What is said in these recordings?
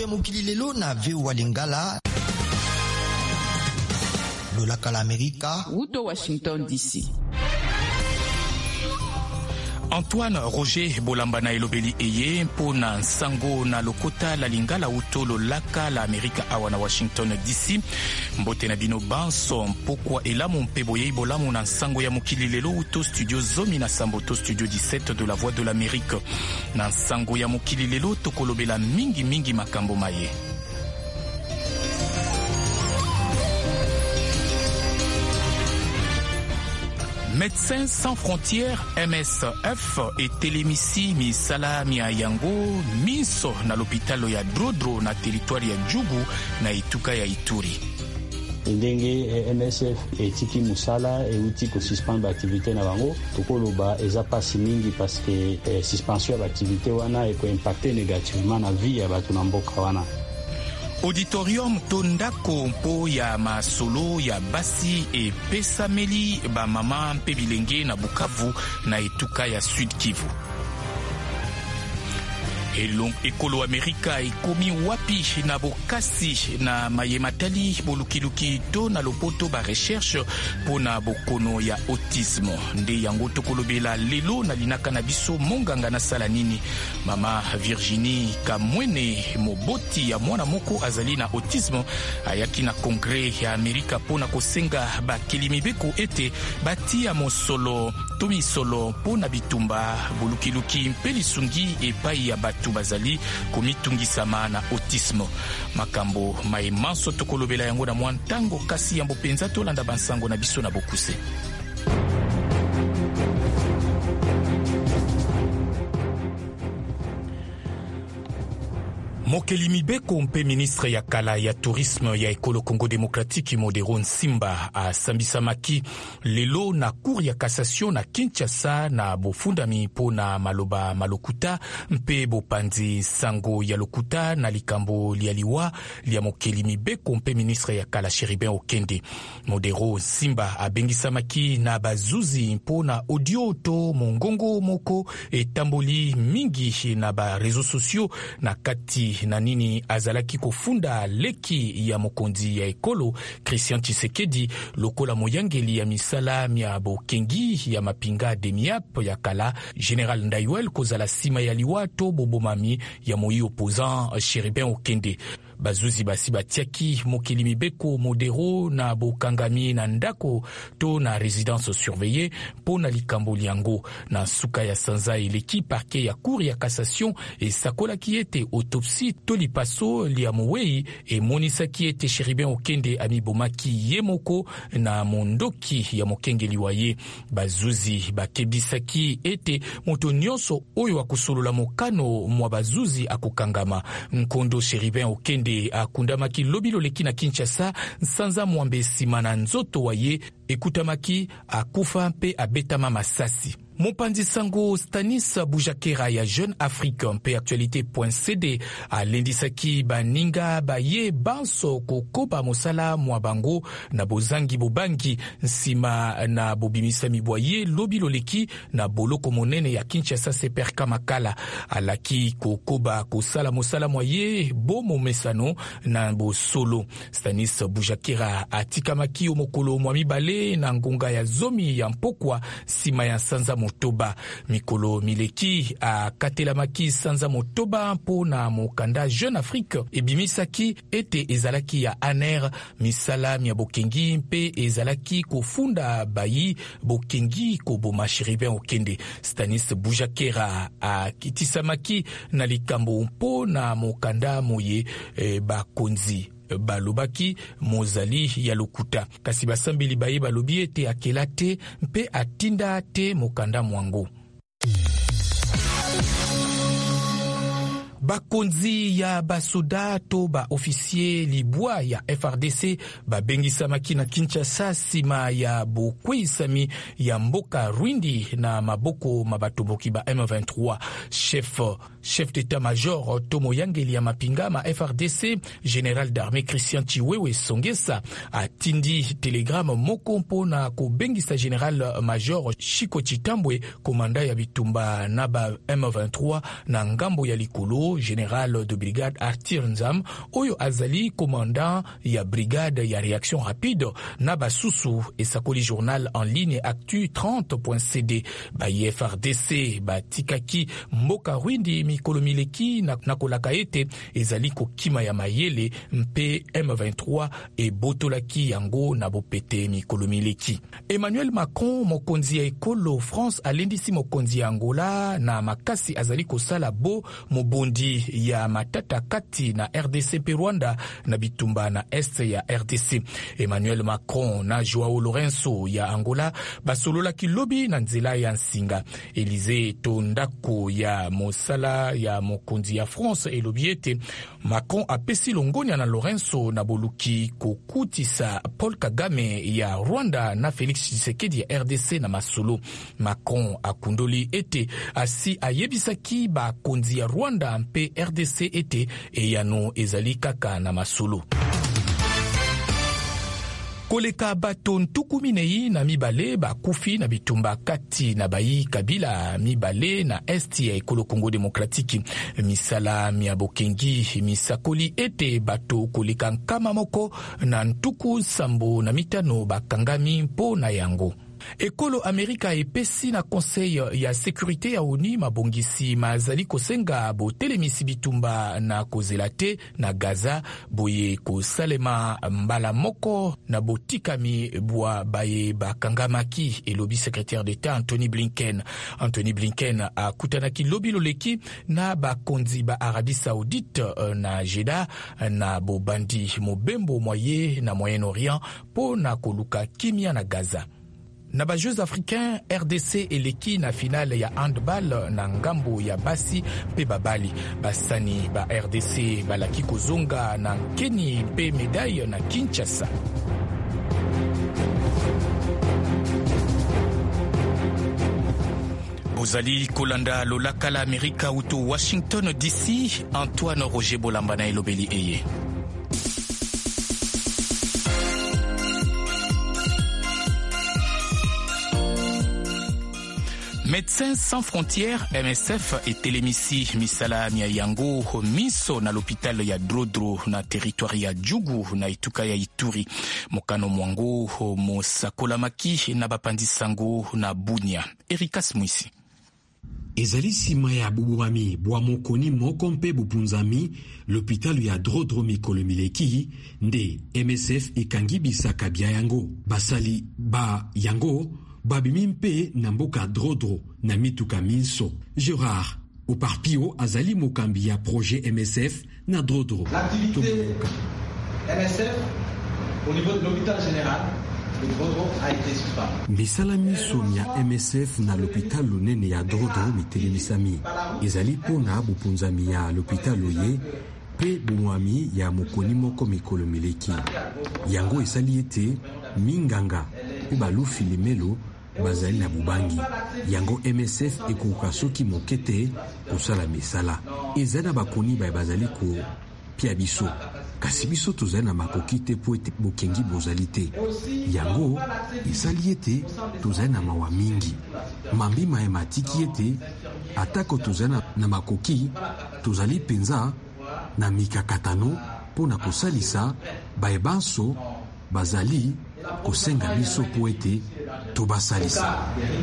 ya mokili lelo na VOA Lingala. Lolaka la Amerika. Uto Washington DC. Antoine Roger Bolamba na elobeli eye mpona nsango na lokota la lingala uto lolaka la Amerika awa na Washington DC. Mbote na bino banso mpokwa elamu mpe boyei bolamu na nsango ya mokili lelo uto studio zomi na samboto studio 17 de la Voix de l'Amérique. Na nsango ya mokili lelo tokolobela mingi makambo maye. Médecins sans frontières MSF etelemisi misala mia yango miso na lopitalo ya Drodro na territoire ya Djugu na ituka ya Ituri. Ndenge MSF etiki musala euti ko suspendre activité na bango tokoloba eza pasi mingi parce que suspension ya activité wana eko impacter négativement na vie ya batu na mboka wana. Auditorium tondako mpo ya masolo ya basi e pesameli ba mama mpe bilenge na Bukavu na etuka ya Sud Kivu. Ekolo Amerika ekomi wapi na bokasi na mayematali bolukiluki to na lopoto ba recherche pona bokono ya autisme. Nde yango tokolobela lelo na linaka na biso monganga na sala nini. Mama Virginie Kamwene moboti ya mwana moko azali na autisme ayaki na kongre ya Amerika pona kosenga bakelimibeko ete batia mosolo tomisolo pona bitumba bolukiluki mpe lisungi epai ya bazali komitungisama na autisme. Makambo maemanso tokolobela yango na mwantango kasi yambo penza tolanda bansango na biso na bokuse. Mokeli Mibeko mpe ministre ya kala ya tourisme ya ekolo Congo Démocratique Modero Nsimba asambisamaki lelo na cour ya cassation na Kinshasa na bofundami pona maloba malokuta mpe bopanzi sango ya lokuta na likambo lialiwa lia Mokeli Mibeko mpe ministre ya kala Cherubin Okende. Modero Nsimba abengisamaki na bazuzi pona audio to mongongo moko etamboli mingi na ba réseaux sociaux na kati na nini azalaki kofunda leki ya mokonzi ya ekolo Christian Tshisekedi lokola moyangeli ya misala mia bokengi ya mapinga demiap ya kala General Ndayuel kozala sima ya liwato bobomami ya moi opposant Cherubin Okende. Bazuzi basi batiaki Mokeli Mibeko Modero na bokangami na ndako to na résidence surveillée pona likambo liango na suka ya sanza eleki parquet ya cour ya cassation e sakolaki ete autopsie to lipaso lia mowei e monisaki ete Cherubin Okende amibomaki ye moko na mondoki ya mokengeli waye. Bazuzi bakebisaki ete moto nyonso oyo akusolola mokano mwa bazuzi akokangama. Nkondo Cherubin Okende akundamaki lobilo leki na Kinshasa nsanza mwambe sima na nzoto waye ekutamaki akufa mpe abetama masasi. Mopanzi sango Stanis Bujakera ya Jeune Afrique mpe actualité.cd alendisaki baninga baye banso kokoba mosala mwa bango na bozangi bobangi nsima na bobimisa mibwaye lobilo leki na boloko monene ya Kinshasa Seperka Makala alaki kokoba kosala mosala mwaye bomo mesano na bosolo. Stanis Bujakera atikamaki omokolo mwa mibale na ngonga ya zomi ya mpokwa sima ya sanza motoba. Mikolo mileki akatelamaki sanza motoba mpo na mokanda Jeune Afrique ebimisaki ete ezalaki ya aner misala mia bokengi mpe ezalaki kofunda bayi bokengi koboma Cherubin Okende. Stanis Bujakera akitisamaki na likambo mpo na mokanda moye bakonzi balobaki mozali ya lokuta kasi basambeli baye balobi ete akela te mpe atinda te mokanda mwango. Bakonzi ya basoda to ba officier libwa ya FRDC babengisamaki na Kinshasa sima ya bokweisami ya mboka Rwindi na maboko mabatomboki ba M23. Chef Chef d'état-major Tomo Yangeli ya mapinga ma FRDC, général d'armée Christian Chiwewe Songesa atindi telegrame moko mpona kobengisa général major Chiko Chitambwe, komanda ya bitumba na ba M23 na ngambo ya likolo, général de brigade Arthur Nzam oyo azali commandant ya brigade ya réaction rapide na basusu, esakoli journal en ligne Actu 30.cd. Ba FRDC batikaki mboka rwindi mikolo mileki na kolaka ete ezali kokima ya mayele mpe M23 e botolaki yango na bopete mikolo mileki. Emmanuel Macron, mokonzi ya ekolo France, alendisi mokonzi ya Angola na makasi azali kosala bo mobondi ya matata kati na RDC pe Rwanda na bitumba na este ya RDC. Emmanuel Macron na Joao Lourenço ya Angola basolola kilobi na nzela ya nsinga. Élysée tondako ya mosala ya mokonzi ya France elobi ete Macron apesi longonia na Lourenço na boluki kokutisa Paul Kagame ya Rwanda na Félix Tshisekedi ya RDC na masolo. Macron akundoli ete asi ayebisaki bakonzi ya Rwanda mpe RDC ete eyano ezali kaka na masolo. Koleka bato ntuku minei na mibale bakufi na bitumba kati na bayi kabila mibale na esti ya ekolo Congo Demokratiki. Misala mia bokengi misakoli ete bato koleka nkama moko na ntuku sambo na mitano bakangami mpo na yango. Ekolo Amerika epesi na conseil ya sécurité ya ONU mabongisi mazali kosenga botelemisi bitumba na kozela te na Gaza, boye kosalema mbala moko na botikami bwa baye bakangamaki, elobi secrétaire d'État Anthony Blinken. Anthony Blinken akutanaki lobi loleki na bakonzi ba Arabie Saoudite na Jeddah na bobandi mobembo moye na Moyen-Orient po na koluka kimia na Gaza. Na ba Jeux africains, RDC eleki na finale ya handball na ngambo ya basi pe babali. Basani ba RDC balaki kozonga na nkeni pe medaille na Kinshasa. Bozali kolanda lolaka la Amerika uto Washington DC, Antoine Roger Bolamba na elobeli eye. Médecins sans frontières MSF etelemisi misala mia yango miso na l'hôpital ya Drodro na territoire ya Djugu na ituka ya Ituri. Mokano mwango mosakolamaki na bapandisango na Bunia. Erikas Mwisi. Ezali sima ya bubuami bwa mokoni moko mpe bupunzami l'hôpital ya Drodro mikolo mileki nde MSF ekangi bisaka bia yango basali ba yango babimi mpe na mboka Drodro na mituka minso. Gérard Oparpio azali mokambi ya projet MSF na Drodro. L'activité MSF au niveau de l'hôpital général de Drodro a été suspendue. Misala miso ya MSF na l'hôpital lunene ya Drodro mitelemisami ezali pona bupunzami ya l'hôpital oye pe bumwami ya mokoni moko mikolo mileki. Yango esali ete minganga pe balufi limelo bazali na bubangi. Yango MSF ekoka soki mokete kosala misala. Ezana bakoni bazali ko pia biso. Kasi biso tozali na makoki te po ete bokengi bozali te. Yango esali ete tozali na mawa mingi. Mambi maematiki ete atako tozali na makoki tozali penza na mikakatano po na kosalisa baebanso bazali kosenga biso po ete tobasalisa.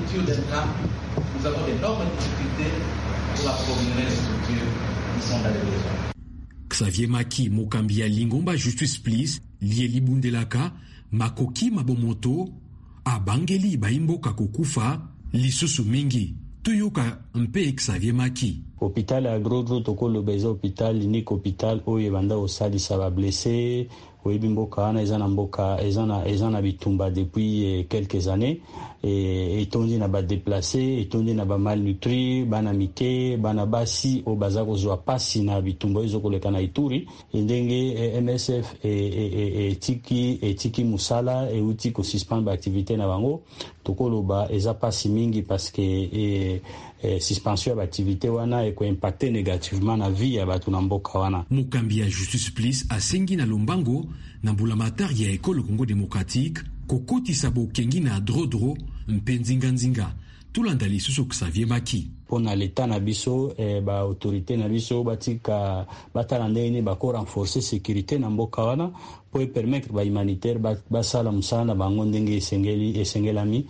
Nous avons d'énormes difficultés pour approvisionner les structures qui sont dans les besoins. Xavier Maki, mokambi ya Lingomba Justice Please, lieli bundelaka, makoki mabomoto, abangeli baimboka kokufa, lisusu mingi. Tuyoka mpe Xavier Maki. Hôpital à Drodro toko le beza hôpital unique hôpital oye banda osalisa ba blessé oyebi mboka wana eza na bitumba depuis quelques années et etondi na ba déplacé etondi na ba malnutri bana mike bana basi o baza kozwa pasi na bitumba ezo koleka na Ituri ndenge MSF etiki musala euti ko suspend ba activité na bango tokoloba eza pasi mingi parce que suspension ya activité wana eko impacter négativement na vie ya bato na mboka wana. Mokambi ya Justice Plus asengi na lombango na mbulamatari ya ekolo Congo Démocratique kokotisa bokengi na drodro mpenzinga tulanda lisusu Xavier Maki. Pona leta na biso ba autorité na biso batika batala ndenge bako renforcer sécurité na mboka wana pour permettre ba humanitaire basala musala na bango ndenge esengelami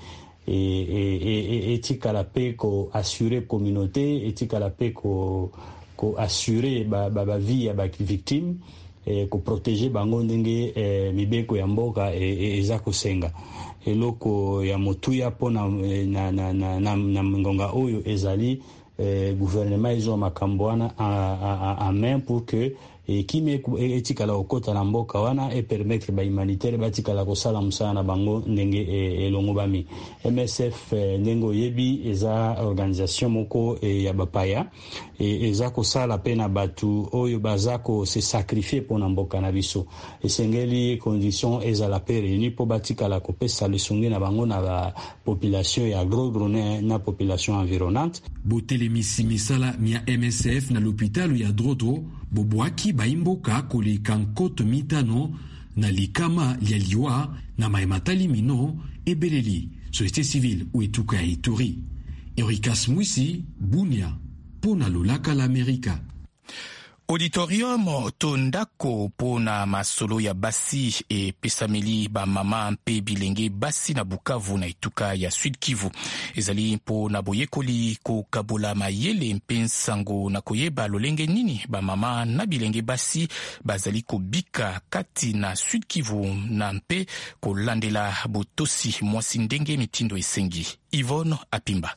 etikala pe ko assurer communauté etikala pe ko assurer ba vie ya ba victime ko protéger bango ndenge mibeko ya mboka eza kosenga. Eloko ya motuya pona na ngonga oyo ezali gouvernement izo makambo wana en main pour que kimi etikala okota na mboka wana et permettre ba humanitaire batikala kosala musala na bango ndenge elongo bami. MSF ndengo yebi eza organisation moko ya bapaya eza kosala pe na batu oyo bazako se sacrifier pona mboka na biso esengeli condition ezala pe réuni po batikala kopesa lesongi na bango na ba population ya Drodro na population environnante. Botelemisi misala mia MSF na l'hôpital ya Drodro bobwaki baimboka koleka nkoto mitano na likama lia liwa na maematali mino ebeleli société civile uetuka ya Ituri. Ericas Mwisi, Bunia, pona lolaka l'Amerika. Auditorium tondako pona masolo ya basi e pesameli ba mama mpe bilenge basi na Bukavu na Ituka ya Sud Kivu. Ezali pona boyekoli ko kabola mayele mpe nsango na koyeba lolenge nini ba mama na bilenge basi bazali kobika kati na Sud Kivu na mpe kolandela botosi mwasi ndenge mitindo esengi. Yvonne Apimba.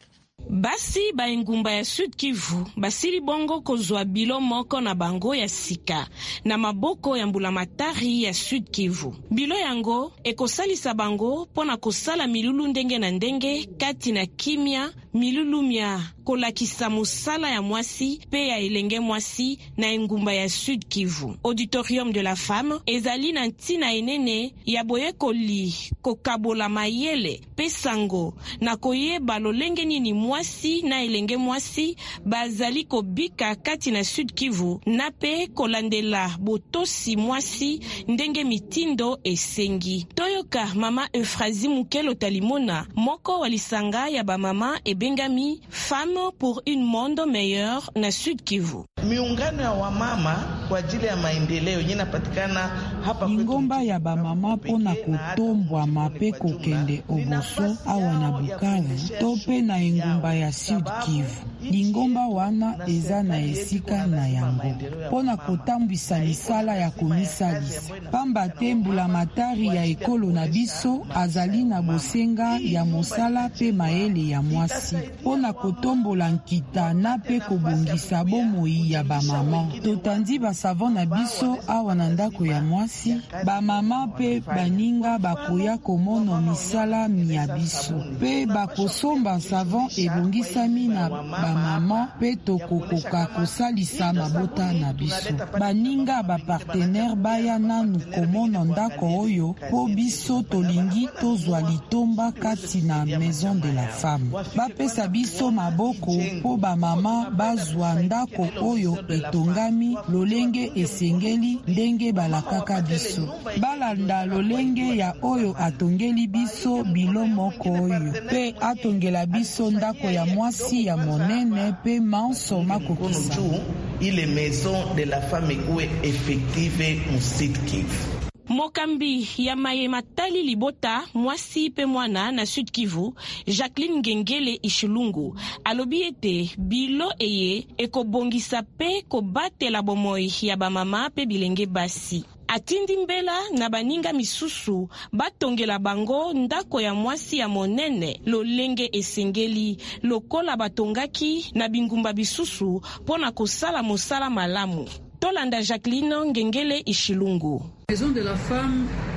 Basi ba engumba ya Sud Kivu basili bongo kozwa bilo moko na bango ya sika na maboko ya mbulamatari ya Sud Kivu. Bilo yango ekosalisa bango pona kosala milulu ndenge na ndenge kati na kimia milulu mia kolakisa musala ya mwasi pe ya elenge mwasi na engumba ya Sud Kivu. Auditorium de la femme ezali na ntina enene ya boyekoli kokabola mayele pe sango na koyeba lolenge nini mwasi na elenge mwasi bazali kobika kati na Sud Kivu na pe kolandela botosi mwasi ndenge mitindo esengi. Toyoka mama Euphrasie Mukelo Talimona moko walisanga ya ba mama ebengami Femme pour une monde meilleur na Sud Kivu. Miungano ya wamama kwa ajili ya maendeleo inapatikana hapa kwetu. Ngomba ya ba mama pona kutombwa mape kokende oboso awa na Bukavu tope na engumba ya Sud Kivu. Lingomba wana eza na esika na yango pona kotambwisa misala ya komisalisa pamba tembula matari ya ekolo na biso azali na bosenga ya mosala pe maele ya mwasi pona kotombola nkita na pe kobongisa bomoi ya bamama. Totandi basavon na biso awa na ndako ya mwasi bamama pe baninga bakoya komono misala ya biso pe bakosomba savon ebongisami na bamama pe tokokoka kosalisa mabota na biso. Baninga bapartenere baya nanu komono ndako oyo po biso tolingi tozwa litomba kati na maison de la femme. Bapesa biso maboko po bamama bazwa ndako oyo etongami lolenge esengeli ndenge balakaka biso. Balanda lolenge ya oyo atongeli biso bilo moko oyo pe atongela biso ndako ya mwasi ya monene pe manso makokisa. Ile maison de la femme uwe effective Sud Kivu. Mokambi ya maye matali libota mwasi pe mwana na Sud Kivu Jacqueline Ngengele Ishulungu alobi ete bilo eye ekobongisa pe kobatela bomoi ya bamama pe bilenge basi. Atindi mbela na baninga misusu batongela bango ndako ya mwasi ya monene lolenge esengeli lokola batongaki na bingumba bisusu pona kosala mosala malamu. Tolanda Jacqueline Ngengele Ishilungu. Maison de la femme ni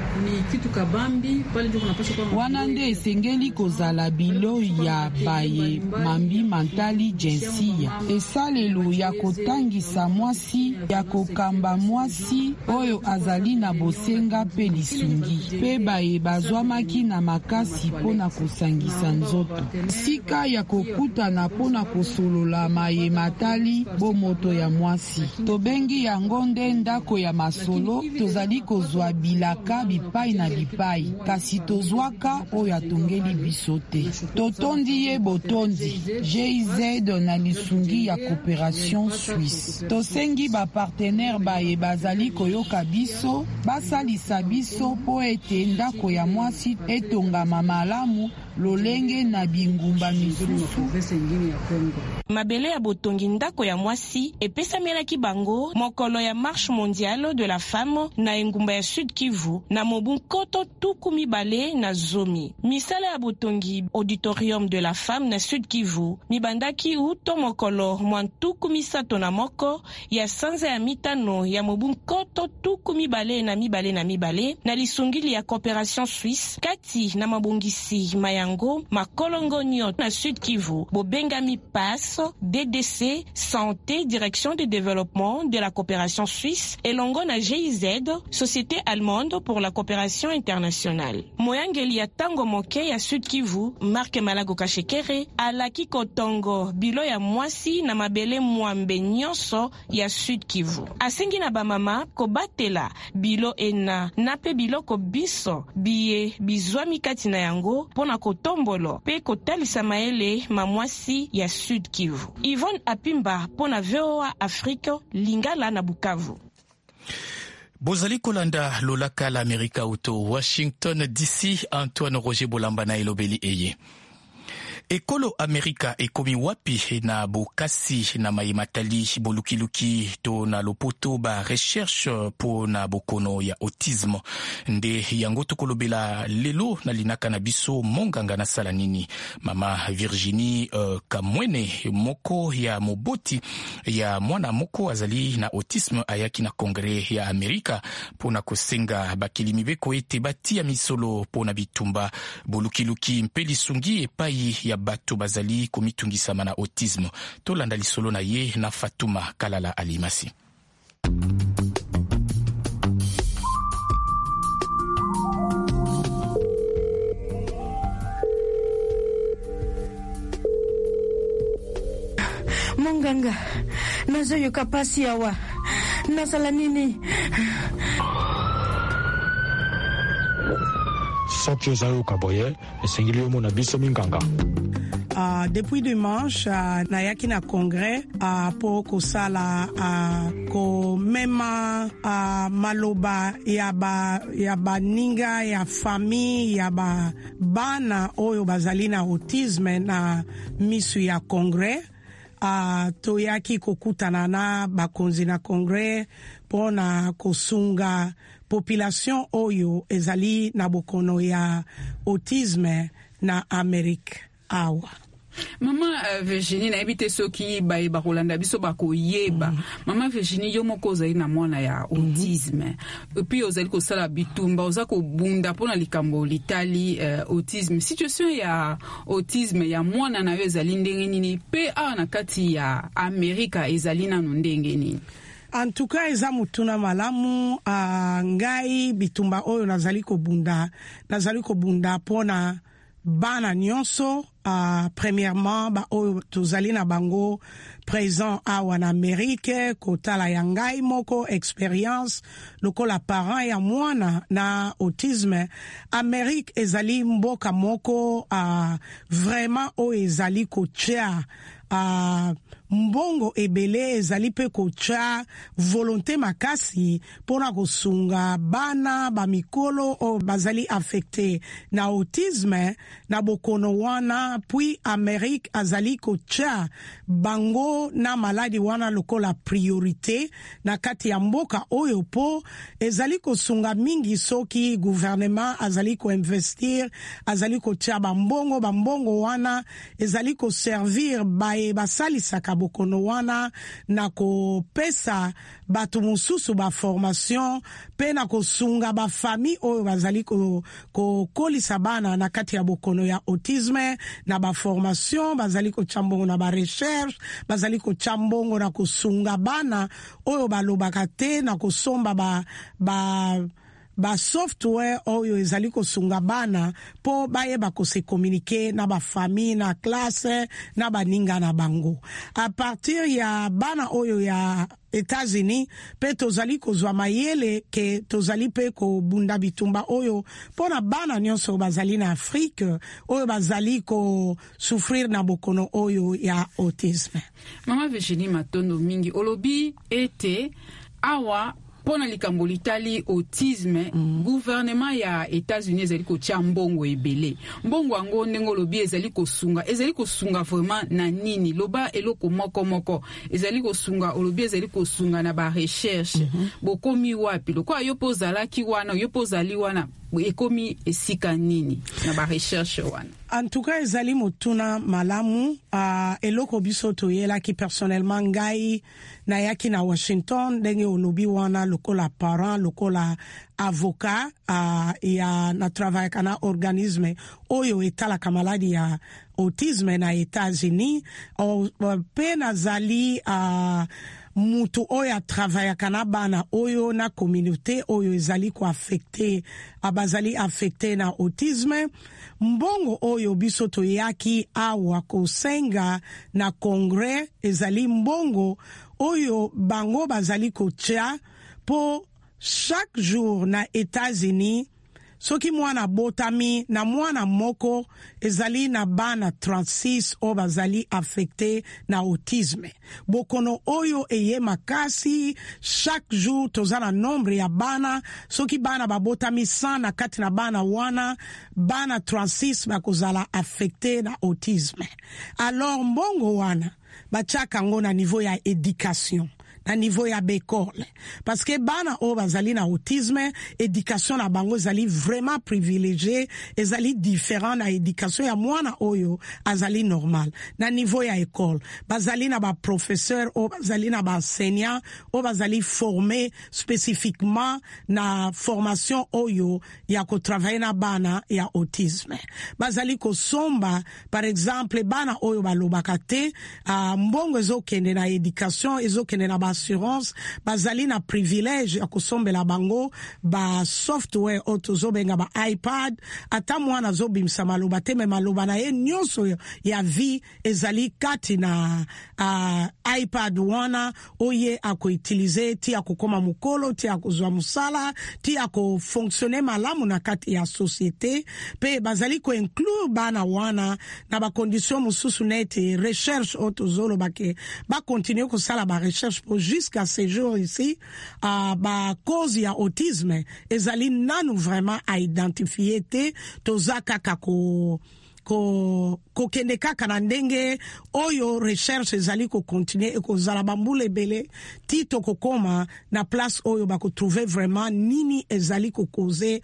wana nde esengeli kozala bilo ya baye mambi mantali jinsia, esalelo ya kotangisa mwasi, ya kokamba mwasi oyo azali na bosenga pe lisungi, pe baye bazwamaki na makasi mpona kosangisa nzoto, sika ya kokutana mpona kosolola maye matali bomoto ya mwasi. Tobengi yango nde ndako ya masolo. Tozali kozwa bilaka bipai na bipai, kasi tozwaka oyo atongeli biso te. Totondi ye botondi GIZ na lisungi ya Coopération Suisse. Tosengi bapartenere baye bazali koyoka biso, basalisa biso po ete ndako ya mwasi etongama malamu lolenge na bingumba misusu. Mabele ya botongi ndako ya mwasi epesamelaki bango mokolo ya Marche mondiale de la femme na engumba ya Sud Kivu na mobu nkoto tuku mibale na zomi. Misala ya botongi auditorium de la femme na Sud Kivu mibandaki uto mokolo mwantuku misato na moko ya sanza ya mitano ya mobu nkoto tuku mibale na lisungili ya Coopération Suisse kati na mabongisi mayango makolongo nyoto na Sud Kivu bobengami PAS, DDC, Santé, Direction de développement de la coopération suisse, et longo na GIZ, Société allemande pour la coopération internationale. Moyangeli ya tango moke ya Sud Kivu, Marc Malago Kashekere, alaki kotongo bilo ya mwasi na mabele mwambe nyonso ya Sud Kivu. Asengi na bamama kobatela bilo ena nape biloko biso biye bizwami kati na yango pona kotombolo pe kotalisa maele mamwasi ya Sud Kivu. Yvonne Apimba pona VOA Afrique, Lingala na Bukavu. Bozali kolanda lolaka la Amerika auto Washington DC, Antoine Roger Bolamba na elobeli eye. Ekolo Amerika ekomi wapi na bokasi na mayimatali bolukiluki to na lopoto ba recherche po na bokono ya autisme nde yango tokolobela lelo na linaka na biso monganga na sala nini. Mama Virginie Kamwene moko ya moboti ya mwana moko azali na autisme ayaki na kongre ya Amerika po na kosenga bakilimi beko ete batia misolo po na bitumba bolukiluki mpeli sungi epai ya bato bazali komitungisama na autisme. Tolanda lisolo na ye na Fatuma Kalala Alimasi. Monganga, nazoyo kapasi yawa. Nasala nini? Sokyo zayo kaboye, esengili yomo na biso minganga. Depuis dimanche, nayaki na congrès po kosala komema maloba ya ba ninga ya famille ya ba bana oyo bazali na autisme na misu ya congrès. Toyaki kokutana na bakonzi na congrès pona kosunga population oyo ezali na bokono ya autisme na Amerika awa. Mama Virginie na ebite soki ba Rolanda biso bako yeba. Mama Virginie yo moko ozali na mwana ya autisme. Puis ozali ko sala bitumba ozako bunda pona likambo litali autisme. Situation ya autisme ya mwana na yo ezali ndenge nini pe na kati ya Amerika ezali na ndenge nini? En tout cas, eza mutuna malamu ngai bitumba oyo nazali ko bunda pona bana nyonso. Premièrement, oyo tozali na bango présent awa na Amerike kotala ya ngai moko expérience lokola parent ya mwana na autisme. Amerike ezali mboka moko vraiment oyo ezali kotia mbongo ebele ezali pe kocha volonté makasi pona kosunga bana ba mikolo o bazali affecté na autisme na bokono wana. Puis Amerique azali kocha bango na maladi wana lokola priorité na kati ya mboka oyo po ezali kosunga mingi soki gouvernement azali ko investir azali kocha bambongo wana ezali ko servir baye basalisaka bokono wana na kopesa bato mosusu ba formation pe na kosunga ba famille oyo bazali kolisa bana na kati ya bokono ya autisme na ba formation bazali ko chambongo na ba recherche bazali ko chambongo na kosunga bana oyo balobaka te na kosomba ba software oyo ezali kosunga bana po bayeba kose communiquer na ba famille na classe na baninga na bango. A partir ya bana oyo ya États-Unis pe tozali kozwa mayele ke tozali pe ko bunda bitumba oyo pona bana nyonso bazali na Afrique oyo bazali ko souffrir na bokono oyo ya autisme. Mama Virginie Matondo mingi olobi ete awa pona likambo litali autisme gouvernement ya États-Unis ezali ko tia mbongo ebele mbongo ango ndengo lobi ezali ko sunga vraiment na nini loba eloko moko ezali ko sunga olobi ezali ko sunga na ba recherche bokomi wapi loko ayopozala ki wana yopozali wana ekomi esika nini na ba recherche wana. En tout cas ezali motuna malamu eloko biso toyela ki personnellement ngai na yaki na Washington ndenge olobi wana lokola parent lokola avocat ya na travail kana organisme oyo etala kamaladi ya autisme na États-Unis pe nazali mutu oyo travailla kana bana oyo na communauté oyo ezali ko affecté abazali affecté na autisme mbongo oyo biso toyaki awa kosenga na congrès ezali mbongo oyo bango bazali kotia po chaque jour na États-Unis soki mwana botami na mwana moko ezali na bana 36 o bazali affecté na autisme bokono oyo eye makasi chaque jour tozana nombre ya bana soki bana babotami 100 na kati na bana wana bana 36 bakozala affecté na autisme. Alors mbongo wana bachaka ngo na niveau ya éducation na niveau ya bekole parce que bana o bazali na autisme éducation na bango zali vraiment privilégié ezali différent na éducation ya mwana oyo azali normal na niveau ya école bazali na ba professeur o bazali na ba enseignant o bazali formé spécifiquement na formation oyo ya ko travailler na bana ya autisme bazali ko somba par exemple bana oyo balobaka te mbongo ezokende na éducation ezokende na ba assurance bazali na privilège ya kosombela bango ba software otozobenga ba iPad ata mwana zobimisa maloba te me maloba na ye nyonso ya vie ezali kati na iPad wana oye ako utiliser ti akokoma mukolo ti akozwa musala ti ako fonctionner malamu na kati ya société pe bazali ko inclure bana wana na ba condition mususu nete recherche otozolo bake ba continuer ko sala ba recherche pour jusqu'à ce jour ici ba cause ya autisme ezali nanu vraiment a identifier te tozaka kako kokende kaka na ndenge oyo recherche ezali ko continuer e kozala bambule bele tito kokoma na place oyo bako trouver vraiment nini ezali ko causer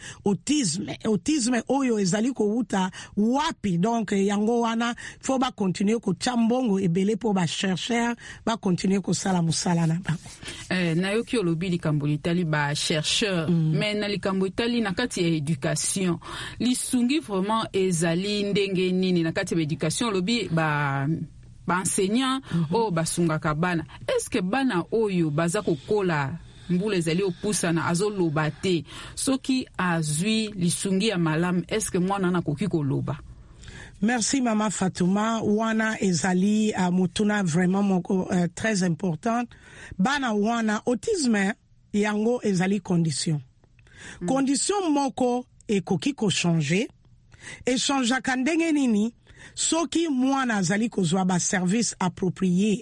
autisme oyo ezali ko uta wapi donc yango wana faut ba continuer ko chambongo ebele po ba chercheur ba continuer ko sala musala na bango na yoki olobi likambo litali ba chercheur mais na likambo litali na kati ya education lisungi vraiment ezali ndenge nini na kati ya education lobi ba enseignant o basungaka bana est-ce que bana oyo baza kokola mbule ezali opusa na azoloba te soki azwi lisungi ya malamu est-ce que mwana na koki koloba? Merci Mama Fatouma wana ezali mutuna vraiment moko très important bana wana autisme yango ezali condition moko ekoki ko changer échange kandenge nini soki mwana azali kozwa ba service approprié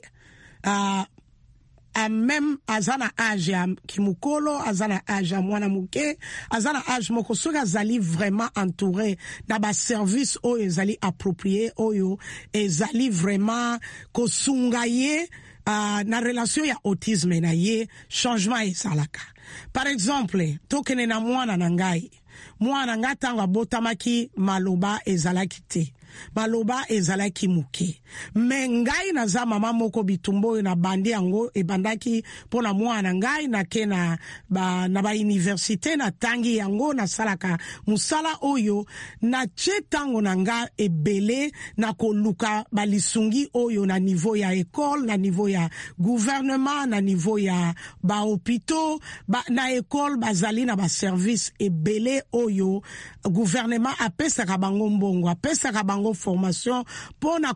même azana âge ya kimukolo azana âge ya mwana muke azana âge moko soki azali vraiment entouré na ba service oyo ezali approprié oyo ezali vraiment kosunga ye na relation ya autisme na ye changement esalaka. Par exemple tokene na mwana na ngai mwana nga tanga botamaki maloba ezalaki te maloba ezalaki muke. Me ngai naza mama moko bitumba oyo na bandi yango ebandaki pona mwana ngai na ke na ba université na tangi yango na salaka musala oyo na chetango na nga ebele na koluka balisungi oyo na niveau ya école, na niveau ya gouvernement, na niveau ya ba hôpitaux, na école bazali na ba service ebele oyo gouvernement apesaka bango mbongo, apesaka bango formation pona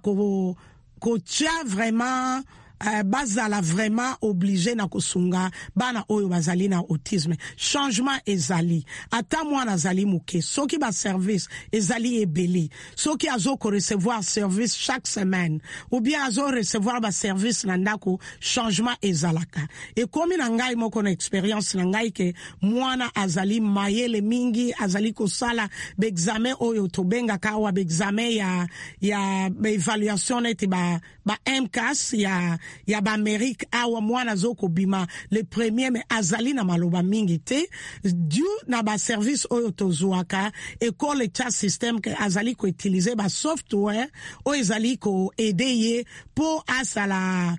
ko tia vraiment bazala vraiment obligé na kosunga bana oyo bazali na autisme. Changement ezali ata mwana azali muke soki ba service ezali ebeli, soki azo ko recevoir service chaque semaine ou bien azo recevoir ba service na ndako, changement ezalaka. E komi na ngai moko na experience na ngai ke mwana azali mayele mingi, azali kosala be examen oyo tobenga kawa be examen ya evaluation neti ba MCAS ya ba Amerique awa mwana zoko bima le premier mais azali na maloba mingi te dû na ba service oyo tozuaka école cha système que azali ko utiliser ba software o ezali ko aider pour asala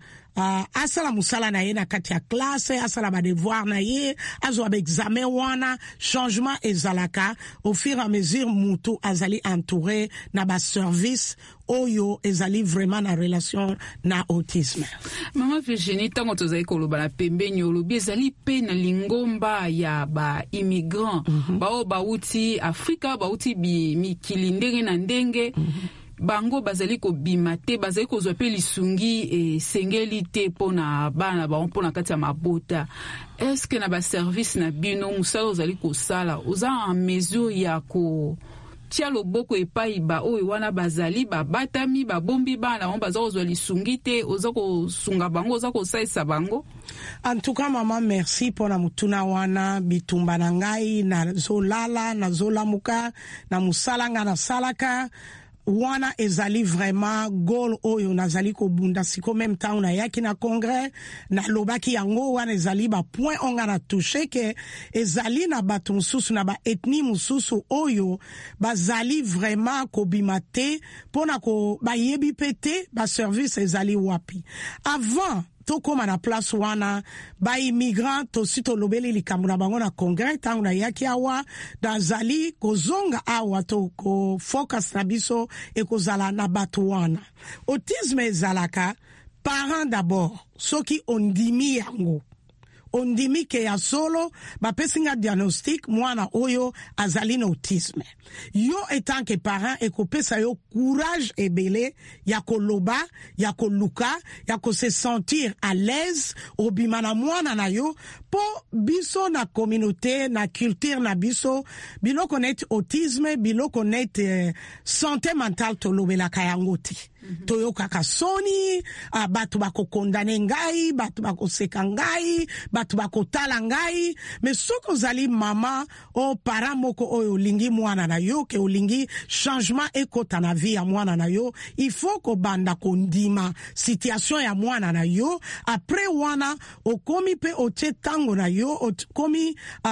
musala na ye na kati ya classe, asala ba devoir na ye, azwa ba examen wana, changement ezalaka au fur et à mesure mutu azali entouré na ba service oyo ezali vraiment na relation na autisme. Mama Virginie, tango tozali koloba na pembeni olobi ezali pe na lingomba ya ba immigrant bao bauti Afrika, bauti mikili ndenge na ndenge bango bazali ko bimate, bazali ko zope lisungi sengeli te pona bana ba pona kati ya mabota. Est-ce que na ba service na bino musala ozali ko sala oza en mesure ya ko tia loboko epai ba oyo wana bazali batami bombi bana on bazali kozwa lisungi te, oza ko sunga bango, oza ko saisa bango? En tout cas, maman, merci pour na mutuna wana bitumba na ngai na zolala na zolamuka na musalanga na salaka wana ezali vraiment goal oyo nazali ko bunda siko même temps na yaki na congrès na lobaki yango wana ezali ba point on a touché que ezali na batu mususu na ba ethnie mususu oyo bazali vraiment ko bimate pona ko ba yebi pete ba service ezali wapi avant tokoma na place wana ba immigrant tosi tolobeli likambo na bango na congrès tango na yaki awa dazali kozonga awa to ko focus na biso ekozala na batu wana. Autisme ezalaka parent d'abord soki ondimi yango ondimi ke ya solo bapesinga diagnostic mwana oyo azali na autisme. Yo etant que parent ekopesa yo courage ebele ya koloba, ya koluka, ya ko se sentir à l'aise obimana mwana na yo po biso na communauté na culture na biso biloko net autisme biloko net santé mentale tolobela kayango te. Toyoka kasoni batu bako kondane ngai, batu bako seka ngai, batu bako tala ngai, mais soko zali mama o para moko oyo lingi mwana na yo ke olingi changement ekota na vie ya mwana na yo, il faut ko banda kondima situation ya mwana na yo après wana okomi pe oche tango na yo okomi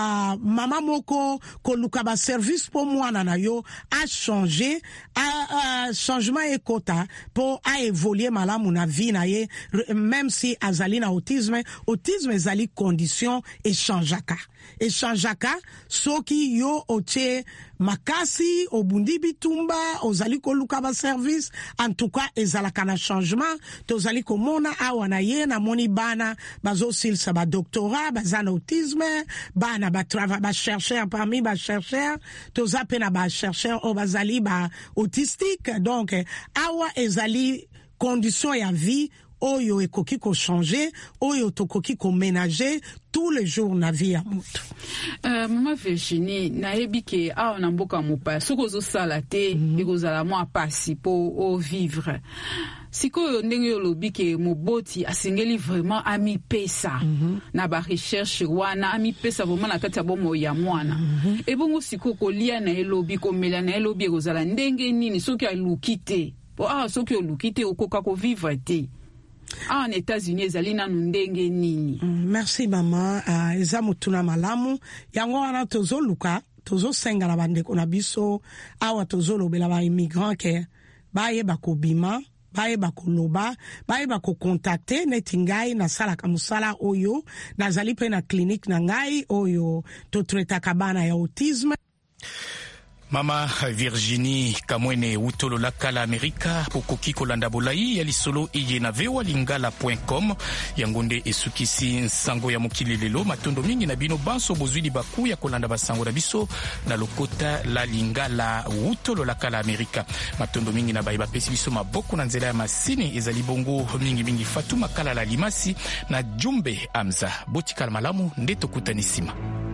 mama moko koluka ba service po mwana na yo a changer changement ekota pour a évoluer malamu na vie na ye même si azali na autisme ezali condition échangeaka soki yo oche makasi obundi bitumba ozali koluka ba service en tout cas ezalaka na changement tozali komona awa na ye na moni bana bazo silsa ba doctorat bazana autisme bana ba travail ba chercheur parmi ba chercheur tozape na ba chercheur o bazali ba autistique donc awa ezali condition ya vie oyo ekoki ko changer oyo tokoki ko ménager tous les jours na vie ya mutu. Mama Virginie nayebi ke awa na mboka mopa soko zo sala te ekozala mwa pasi po o vivre sikoyo ndenge yolobi ke moboti asengeli vraiment ami pesa na ba recherche wana ami pesa vraiment na kati ya bomo ya mwana ebongo siko kolia na elobi komela na elobi ekozala ndenge nini soki aluki te po soki oluki te okoka ko vivre te en États-Unis ezali nanu ndenge nini? Merci maman. Eza mutuna malamu yango wana tozoluka tozosenga na bandeko na biso awa tozolobela ba immigrant ke bayeba kobima bayeba koloba bayeba kokontakte neti ngai nasalaka mosala oyo nazali mpe na clinique na ngai oyo totretaka bana ya autisme. Mama Virginie Kamwene utolo la kala Amerika pokoki kolanda bolai ya lisolo iye na vewalingala.com yangonde esukisi nsango ya mokili lelo matondo mingi na bino banso bozwili baku ya kolanda basango na biso na lokota la lingala utolo la kala Amerika matondo mingi na bayi bapesi biso maboko na nzela ya masini ezali bongo mingi Fatuma Kala la Limasi na Jumbe Amza botikala malamu ndeto kutanisima.